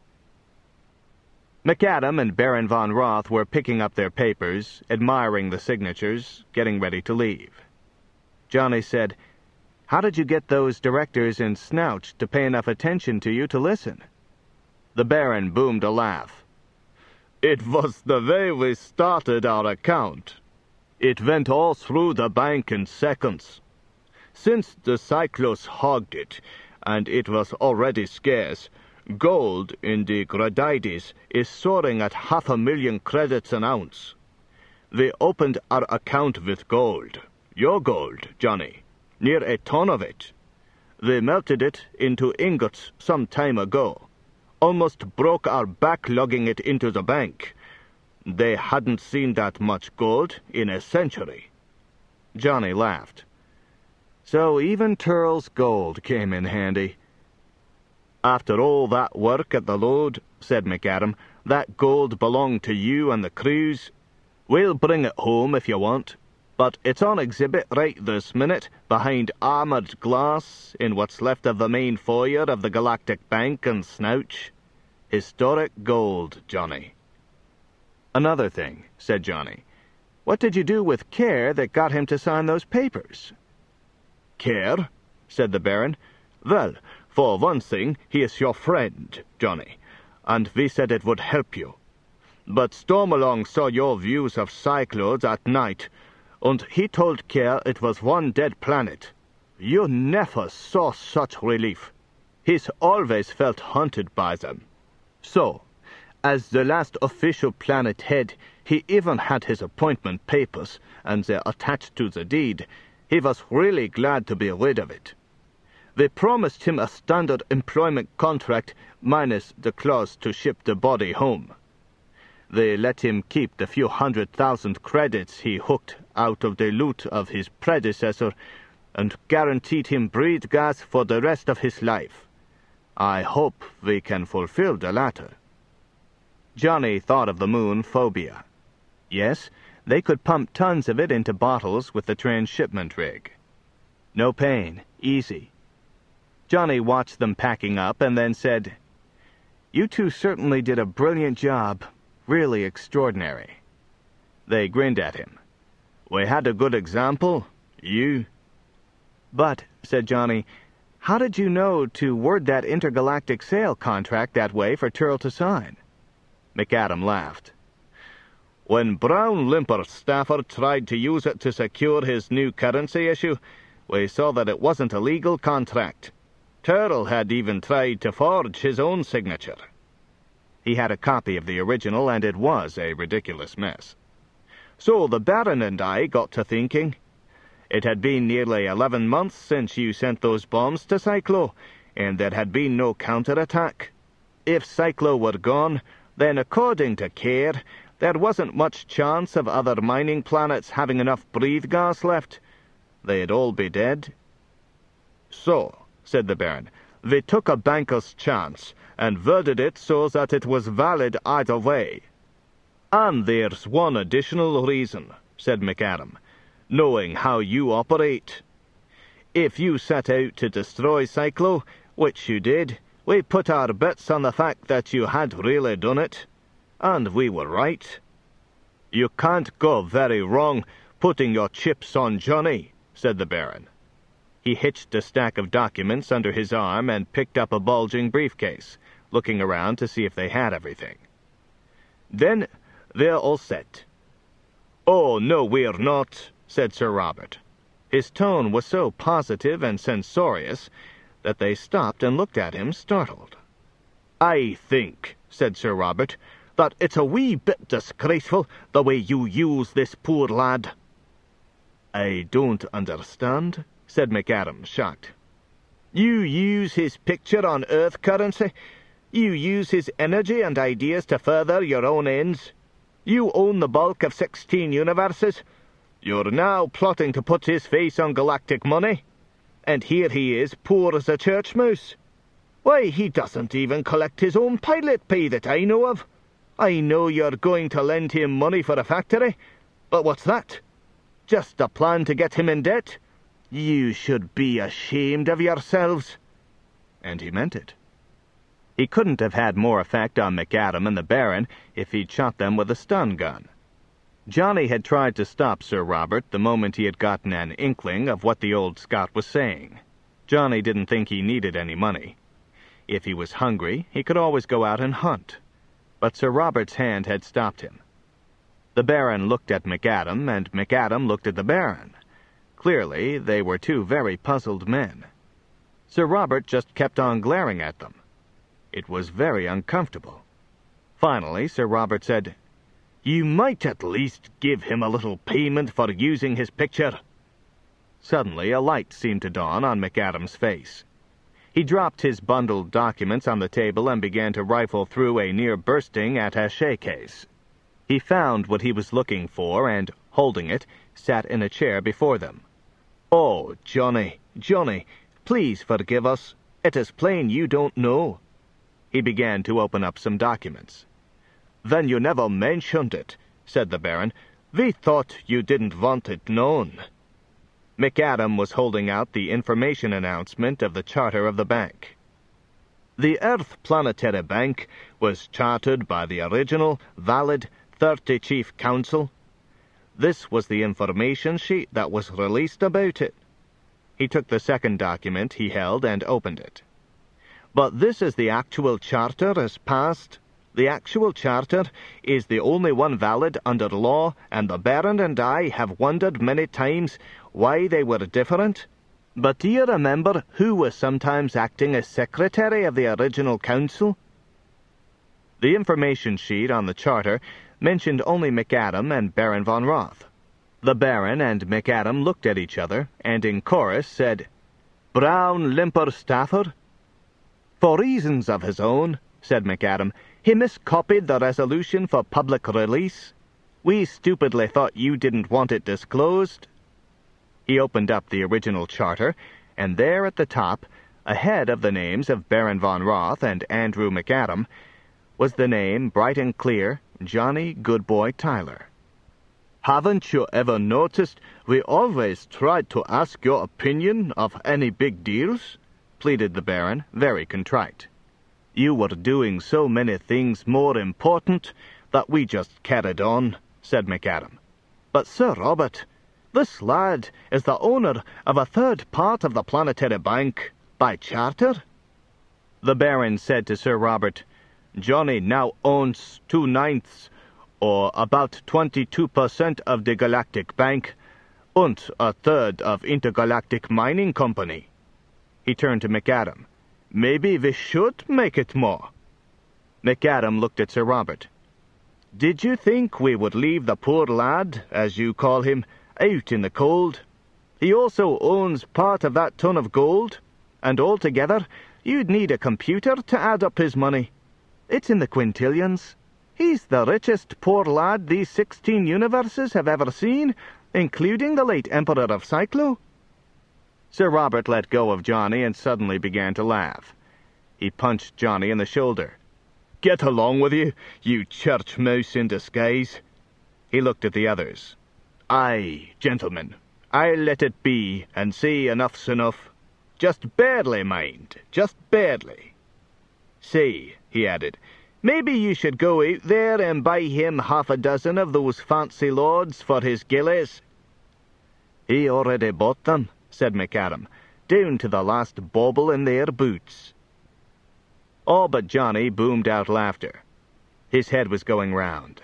McAdam and Baron von Roth were picking up their papers, admiring the signatures, getting ready to leave. Johnny said, How did you get those directors in Snouch to pay enough attention to you to listen? The Baron boomed a laugh. It was the way we started our account. It went all through the bank in seconds. Since the Cyclos hogged it, and it was already scarce, gold in the Gradides is soaring at 500,000 credits an ounce. We opened our account with gold. Your gold, Johnny. Near a ton of it. We melted it into ingots some time ago. Almost broke our back lugging it into the bank. They hadn't seen that much gold in a century. Johnny laughed. So even Turl's gold came in handy. After all that work at the lode, said McAdam, that gold belonged to you and the crews. We'll bring it home if you want, but it's on exhibit right this minute behind armoured glass in what's left of the main foyer of the Galactic Bank and Snouch. Historic gold, Johnny. Another thing, said Johnny. What did you do with Care that got him to sign those papers? Care? Said the Baron. Well, for one thing, he is your friend, Johnny, and we said it would help you. But Stormalong saw your views of cyclones at night, and he told Care it was one dead planet. You never saw such relief. He's always felt haunted by them. So, as the last official planet head, he even had his appointment papers, and they're attached to the deed. He was really glad to be rid of it. They promised him a standard employment contract, minus the clause to ship the body home. They let him keep the few 100,000 credits he hooked out of the loot of his predecessor, and guaranteed him breed gas for the rest of his life. I hope we can fulfill the latter. Johnny thought of the moon phobia. Yes, they could pump tons of it into bottles with the transshipment rig. No pain, easy. Johnny watched them packing up and then said, "You two certainly did a brilliant job. Really extraordinary." They grinned at him. "We had a good example. You." "But," said Johnny, "how did you know to word that intergalactic sale contract that way for Turl to sign?" McAdam laughed. "When Brown Limper Stafford tried to use it to secure his new currency issue, we saw that it wasn't a legal contract. Turl had even tried to forge his own signature." He had a copy of the original, and it was a ridiculous mess. "So the Baron and I got to thinking. It had been nearly 11 months since you sent those bombs to Cyclo, and there had been no counterattack. If Cyclo were gone, then according to Care, there wasn't much chance of other mining planets having enough breathe gas left. They'd all be dead. So," said the Baron, "we took a banker's chance, and worded it so that it was valid either way. And there's one additional reason," said McAdam, "knowing how you operate. If you set out to destroy Cyclo, which you did, we put our bets on the fact that you had really done it, and we were right. You can't go very wrong putting your chips on Johnny," said the Baron. He hitched a stack of documents under his arm and picked up a bulging briefcase, looking around to see if they had everything. "Then we're all set." "Oh, no, we're not," said Sir Robert. His tone was so positive and censorious that they stopped and looked at him, startled. "I think," said Sir Robert, "that it's a wee bit disgraceful the way you use this poor lad." "I don't understand," said McAdam, shocked. "You use his picture on Earth currency. You use his energy and ideas to further your own ends. You own the bulk of 16 universes. You're now plotting to put his face on galactic money. And here he is, poor as a church mouse. Why, he doesn't even collect his own pilot pay that I know of. I know you're going to lend him money for a factory, but what's that? Just a plan to get him in debt? You should be ashamed of yourselves." And he meant it. He couldn't have had more effect on McAdam and the Baron if he'd shot them with a stun gun. Johnny had tried to stop Sir Robert the moment he had gotten an inkling of what the old Scot was saying. Johnny didn't think he needed any money. If he was hungry, he could always go out and hunt. But Sir Robert's hand had stopped him. The Baron looked at McAdam, and McAdam looked at the Baron. Clearly, they were two very puzzled men. Sir Robert just kept on glaring at them. It was very uncomfortable. Finally, Sir Robert said, "You might at least give him a little payment for using his picture." Suddenly, a light seemed to dawn on McAdam's face. He dropped his bundled documents on the table and began to rifle through a near-bursting attaché case. He found what he was looking for and, holding it, sat in a chair before them. "Oh, Johnny, Johnny, please forgive us. It is plain you don't know." He began to open up some documents. "Then you never mentioned it," said the Baron. "We thought you didn't want it known." McAdam was holding out the information announcement of the charter of the bank. The Earth Planetary Bank was chartered by the original, valid 30 Chief Council. This was the information sheet that was released about it. He took the second document he held and opened it. "But this is the actual charter as passed. The actual charter is the only one valid under law, and the Baron and I have wondered many times why they were different. But do you remember who was sometimes acting as secretary of the original council?" The information sheet on the charter mentioned only McAdam and Baron von Roth. The Baron and McAdam looked at each other, and in chorus said, "Brown, Limper, Stafford?" "For reasons of his own," said McAdam, "he miscopied the resolution for public release. We stupidly thought you didn't want it disclosed." He opened up the original charter, and there at the top, ahead of the names of Baron von Roth and Andrew McAdam, was the name, bright and clear, Johnny Goodboy Tyler. "Haven't you ever noticed we always tried to ask your opinion of any big deals?" pleaded the Baron, very contrite. "You were doing so many things more important that we just carried on," said McAdam. "But Sir Robert, this lad is the owner of a third part of the Planetary Bank by charter." The Baron said to Sir Robert, "Johnny now owns 2/9, or about 22% of the Galactic Bank, and a third of Intergalactic Mining Company." He turned to McAdam. "Maybe we should make it more." McAdam looked at Sir Robert. "Did you think we would leave the poor lad, as you call him, out in the cold? He also owns part of that ton of gold, and altogether you'd need a computer to add up his money. It's in the quintillions. He's the richest poor lad these 16 universes have ever seen, including the late Emperor of Cyclo." Sir Robert let go of Johnny and suddenly began to laugh. He punched Johnny in the shoulder. "Get along with you, you church mouse in disguise." He looked at the others. "Aye, gentlemen, I'll let it be and say enough's enough. Just barely, mind, just barely. Say," he added, "maybe you should go out there and buy him 6 of those fancy lords for his gillies." "He already bought them," said McAdam, "down to the last bauble in their boots." All but Johnny boomed out laughter. His head was going round.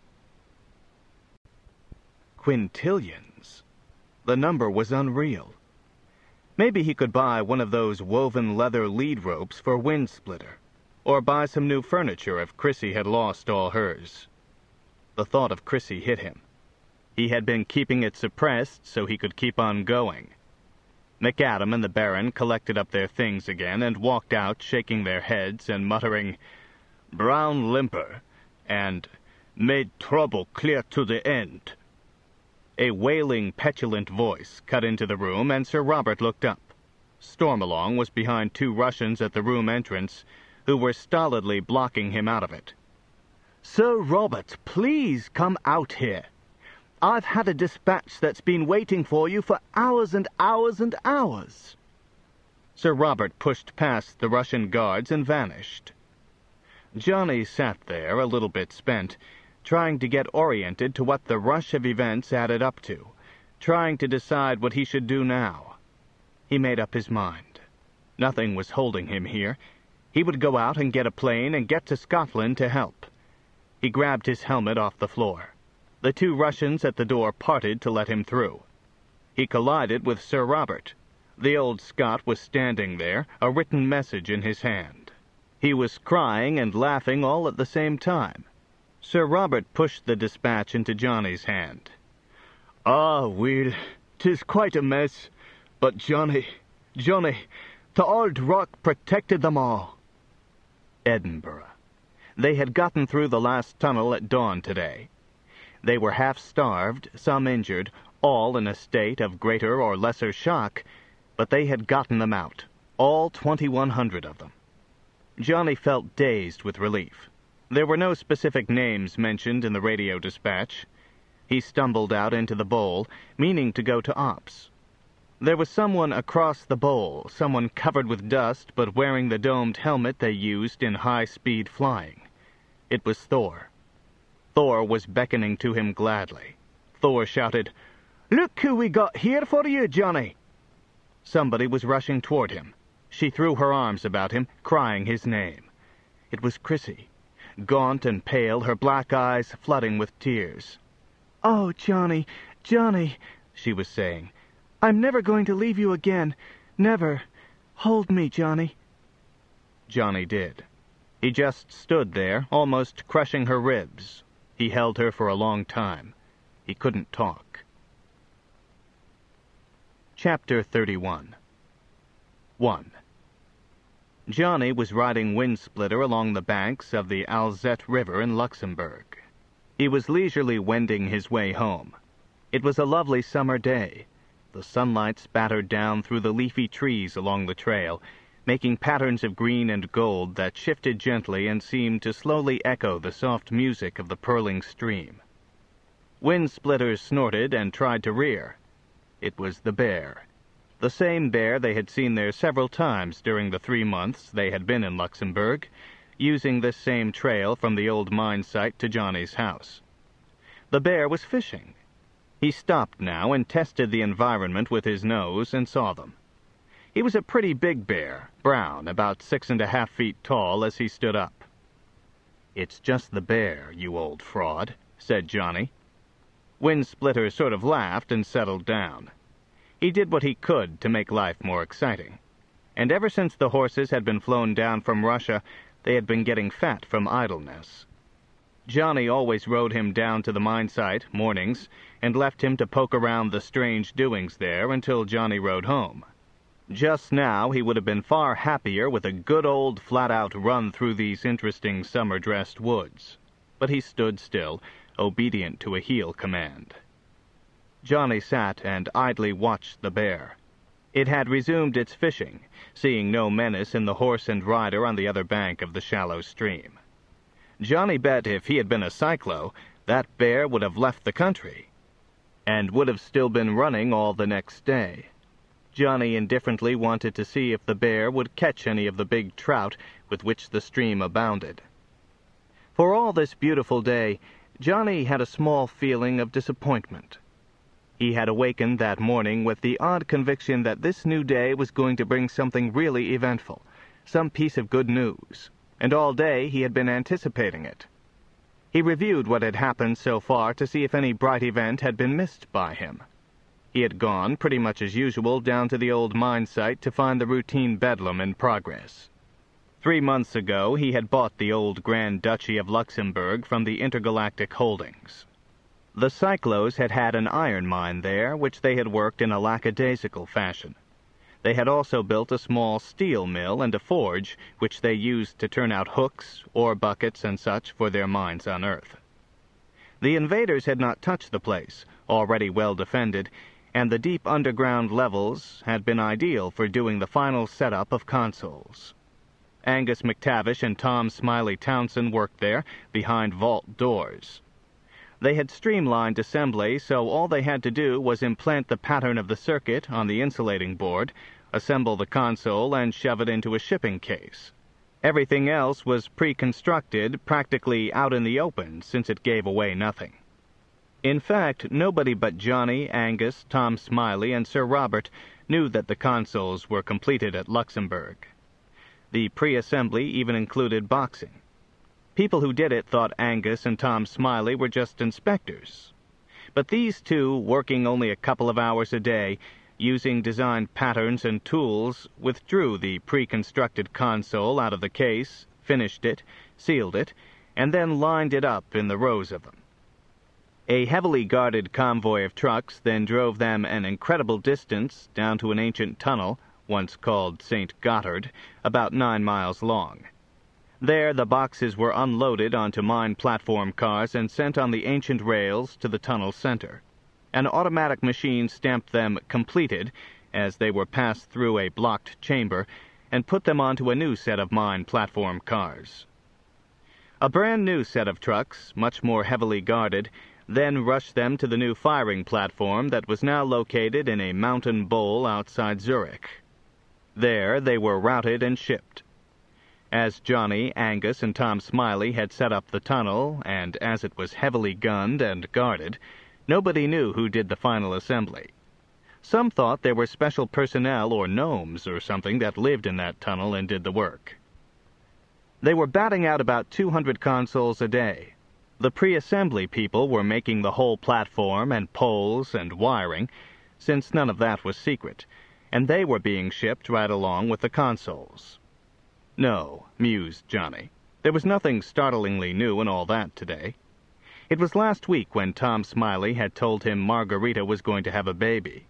Quintillions. The number was unreal. Maybe he could buy one of those woven leather lead ropes for Wind Splitter, or buy some new furniture if Chrissy had lost all hers. The thought of Chrissy hit him. He had been keeping it suppressed so he could keep on going. McAdam and the Baron collected up their things again and walked out, shaking their heads and muttering, "Brown Limper," and "made trouble clear to the end." A wailing, petulant voice cut into the room, and Sir Robert looked up. Stormalong was behind 2 Russians at the room entrance, who were stolidly blocking him out of it. "Sir Robert, please come out here. I've had a dispatch that's been waiting for you for hours and hours and hours." Sir Robert pushed past the Russian guards and vanished. Johnny sat there, a little bit spent, trying to get oriented to what the rush of events added up to, trying to decide what he should do now. He made up his mind. Nothing was holding him here. He would go out and get a plane and get to Scotland to help. He grabbed his helmet off the floor. The 2 Russians at the door parted to let him through. He collided with Sir Robert. The old Scot was standing there, a written message in his hand. He was crying and laughing all at the same time. Sir Robert pushed the dispatch into Johnny's hand. "Ah, well, 'tis quite a mess, but Johnny, the old rock protected them all." Edinburgh. They had gotten through the last tunnel at dawn today. They were half-starved, some injured, all in a state of greater or lesser shock, but they had gotten them out, all 2,100 of them. Johnny felt dazed with relief. There were no specific names mentioned in the radio dispatch. He stumbled out into the bowl, meaning to go to ops. There was someone across the bowl, someone covered with dust but wearing the domed helmet they used in high-speed flying. It was Thor. Thor was beckoning to him gladly. Thor shouted, "Look who we got here for you, Johnny!" Somebody was rushing toward him. She threw her arms about him, crying his name. It was Chrissy, gaunt and pale, her black eyes flooding with tears. "Oh, Johnny, Johnny," she was saying, "I'm never going to leave you again. Never. Hold me, Johnny." Johnny did. He just stood there, almost crushing her ribs. He held her for a long time. He couldn't talk. Chapter 31. 1. Johnny was riding Windsplitter along the banks of the Alzette River in Luxembourg. He was leisurely wending his way home. It was a lovely summer day. The sunlight spattered down through the leafy trees along the trail, making patterns of green and gold that shifted gently and seemed to slowly echo the soft music of the purling stream. Windsplitter snorted and tried to rear. It was the bear. The same bear they had seen there several times during the 3 months they had been in Luxembourg, using this same trail from the old mine site to Johnny's house. The bear was fishing. He stopped now and tested the environment with his nose and saw them. He was a pretty big bear, brown, about 6.5 feet tall as he stood up. "It's just the bear, you old fraud," said Johnny. Windsplitter sort of laughed and settled down. He did what he could to make life more exciting. And ever since the horses had been flown down from Russia, they had been getting fat from idleness. Johnny always rode him down to the mine site, mornings, and left him to poke around the strange doings there until Johnny rode home. Just now he would have been far happier with a good old flat-out run through these interesting summer-dressed woods. But he stood still, obedient to a heel command. Johnny sat and idly watched the bear. It had resumed its fishing, seeing no menace in the horse and rider on the other bank of the shallow stream. Johnny bet if he had been a cyclo, that bear would have left the country, and would have still been running all the next day. Johnny indifferently wanted to see if the bear would catch any of the big trout with which the stream abounded. For all this beautiful day, Johnny had a small feeling of disappointment. He had awakened that morning with the odd conviction that this new day was going to bring something really eventful, some piece of good news, and all day he had been anticipating it. He reviewed what had happened so far to see if any bright event had been missed by him. He had gone, pretty much as usual, down to the old mine site to find the routine bedlam in progress. 3 months ago he had bought the old Grand Duchy of Luxembourg from the Intergalactic Holdings. The Cyclos had had an iron mine there, which they had worked in a lackadaisical fashion. They had also built a small steel mill and a forge, which they used to turn out hooks, ore buckets, and such for their mines on Earth. The invaders had not touched the place, already well defended, and the deep underground levels had been ideal for doing the final setup of consoles. Angus McTavish and Tom Smiley Townsend worked there, behind vault doors. They had streamlined assembly, so all they had to do was implant the pattern of the circuit on the insulating board, assemble the console, and shove it into a shipping case. Everything else was pre-constructed, practically out in the open, since it gave away nothing. In fact, nobody but Johnny, Angus, Tom Smiley, and Sir Robert knew that the consoles were completed at Luxembourg. The pre-assembly even included boxing. People who did it thought Angus and Tom Smiley were just inspectors. But these two, working only a couple of hours a day, using designed patterns and tools, withdrew the pre-constructed console out of the case, finished it, sealed it, and then lined it up in the rows of them. A heavily guarded convoy of trucks then drove them an incredible distance down to an ancient tunnel, once called St. Gothard, about 9 miles long. There, the boxes were unloaded onto mine platform cars and sent on the ancient rails to the tunnel center. An automatic machine stamped them completed as they were passed through a blocked chamber and put them onto a new set of mine platform cars. A brand new set of trucks, much more heavily guarded, then rushed them to the new firing platform that was now located in a mountain bowl outside Zurich. There they were routed and shipped. As Johnny, Angus, and Tom Smiley had set up the tunnel, and as it was heavily gunned and guarded, nobody knew who did the final assembly. Some thought there were special personnel or gnomes or something that lived in that tunnel and did the work. They were batting out about 200 consoles a day. The pre-assembly people were making the whole platform and poles and wiring, since none of that was secret, and they were being shipped right along with the consoles. No, mused Johnny, there was nothing startlingly new in all that today. It was last week when Tom Smiley had told him Margarita was going to have a baby.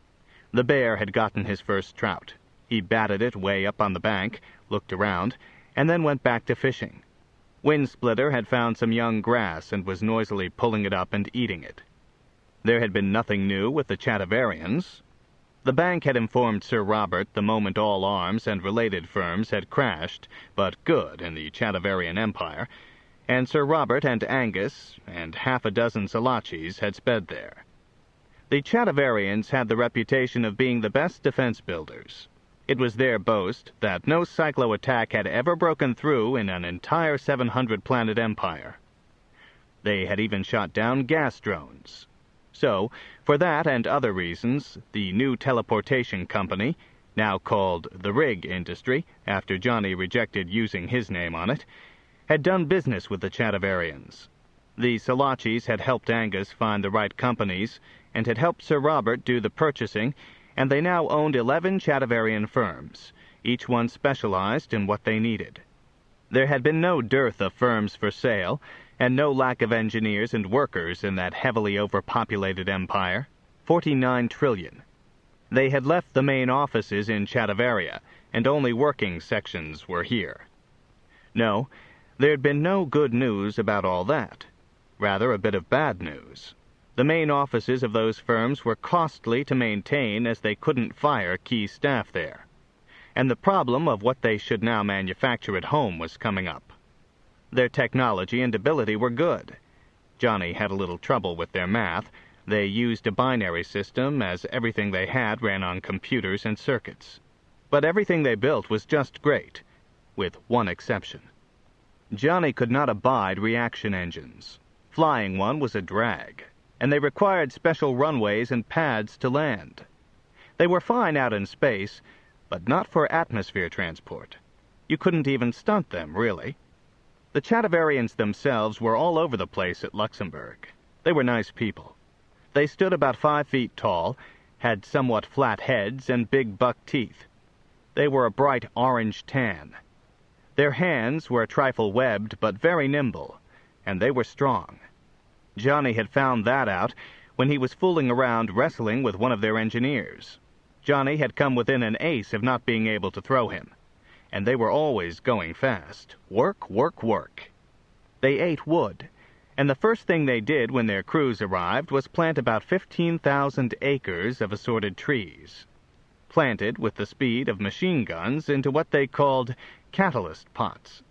The bear had gotten his first trout. He batted it way up on the bank, looked around, and then went back to fishing. Windsplitter had found some young grass and was noisily pulling it up and eating it. There had been nothing new with the Chatavarians. The bank had informed Sir Robert the moment all arms and related firms had crashed, but good in the Chatavarian Empire, and Sir Robert and Angus and half a dozen Salachis had sped there. The Chatavarians had the reputation of being the best defense builders. It was their boast that no cyclo-attack had ever broken through in an entire 700-planet empire. They had even shot down gas drones. So, for that and other reasons, the new teleportation company, now called the Rig Industry, after Johnny rejected using his name on it, had done business with the Chatavarians. The Salachis had helped Angus find the right companies, and had helped Sir Robert do the purchasing, and they now owned 11 Chatavarian firms, each one specialized in what they needed. There had been no dearth of firms for sale, and no lack of engineers and workers in that heavily overpopulated empire. 49 trillion. They had left the main offices in Chatavaria, and only working sections were here. No, there'd been no good news about all that. Rather a bit of bad news. The main offices of those firms were costly to maintain as they couldn't fire key staff there. And the problem of what they should now manufacture at home was coming up. Their technology and ability were good. Johnny had a little trouble with their math. They used a binary system, as everything they had ran on computers and circuits. But everything they built was just great, with one exception. Johnny could not abide reaction engines. Flying one was a drag, and they required special runways and pads to land. They were fine out in space, but not for atmosphere transport. You couldn't even stunt them, really. The Chatavarians themselves were all over the place at Luxembourg. They were nice people. They stood about 5 feet tall, had somewhat flat heads and big buck teeth. They were a bright orange tan. Their hands were a trifle webbed but very nimble, and they were strong. Johnny had found that out when he was fooling around wrestling with one of their engineers. Johnny had come within an ace of not being able to throw him, and they were always going fast. Work, work, work. They ate wood, and the first thing they did when their crews arrived was plant about 15,000 acres of assorted trees, planted with the speed of machine guns into what they called catalyst pots.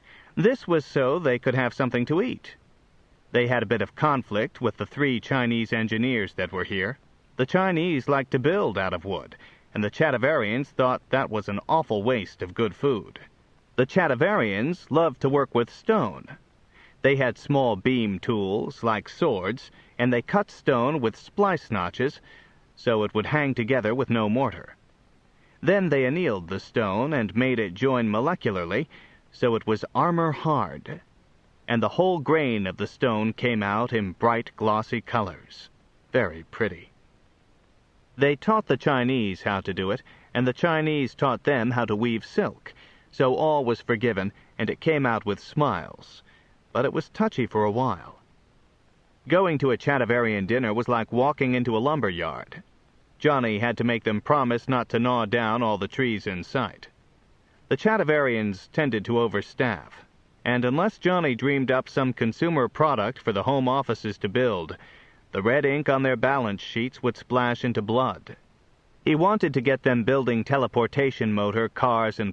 This was so they could have something to eat. They had a bit of conflict with the 3 Chinese engineers that were here. The Chinese liked to build out of wood, and the Chatavarians thought that was an awful waste of good food. The Chatavarians loved to work with stone. They had small beam tools, like swords, and they cut stone with splice notches, so it would hang together with no mortar. Then they annealed the stone and made it join molecularly, so it was armor hard, and the whole grain of the stone came out in bright, glossy colors. Very pretty. They taught the Chinese how to do it, and the Chinese taught them how to weave silk, so all was forgiven, and it came out with smiles. But it was touchy for a while. Going to a Chatavarian dinner was like walking into a lumber yard. Johnny had to make them promise not to gnaw down all the trees in sight. The Chatavarians tended to overstaff, and unless Johnny dreamed up some consumer product for the home offices to build, the red ink on their balance sheets would splash into blood. He wanted to get them building teleportation motor cars and